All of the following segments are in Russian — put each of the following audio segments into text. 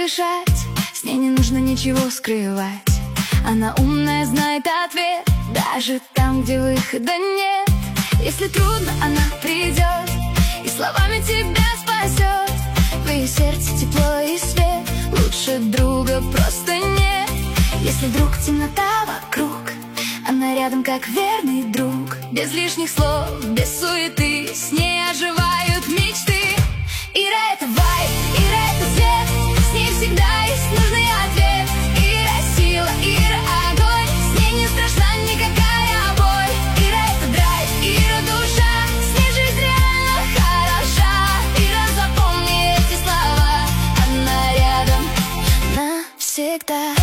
дышать, с ней не нужно ничего скрывать. Она умная, знает ответ, даже там, где выхода нет. Если трудно, она придет и словами тебя спасет. В ее сердце тепло и свет, лучше друга просто нет. Если вдруг темнота вокруг, она рядом как верный друг. Без лишних слов, без суеты, с ней оживают мечты. Ира — это вайб, Ира — это свет, с ней всегда есть нужный ответ. Ира — сила, Ира — огонь, с ней не страшна никакая боль. Ира — это драйв, Ира — душа, с ней жизнь реально хороша. Ира, запомни эти слова, она рядом навсегда.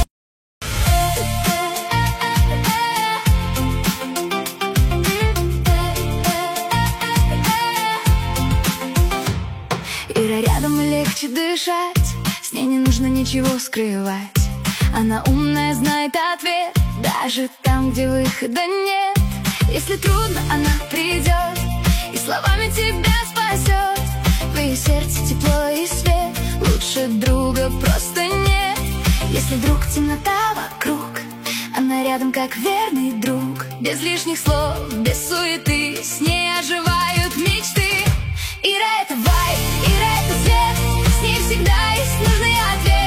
Ира рядом и легче дышать, с ней не нужно ничего скрывать. Она умная, знает ответ, даже там, где выхода нет. Если трудно, она придет и словами тебя спасет. В ее сердце тепло и свет, лучше друга просто нет. Если вдруг темнота вокруг, она рядом как верный друг. Без лишних слов, без суеты, с ней оживают мечты. Ира — это вайб, Ира — это свет, с ней всегда есть нужный ответ.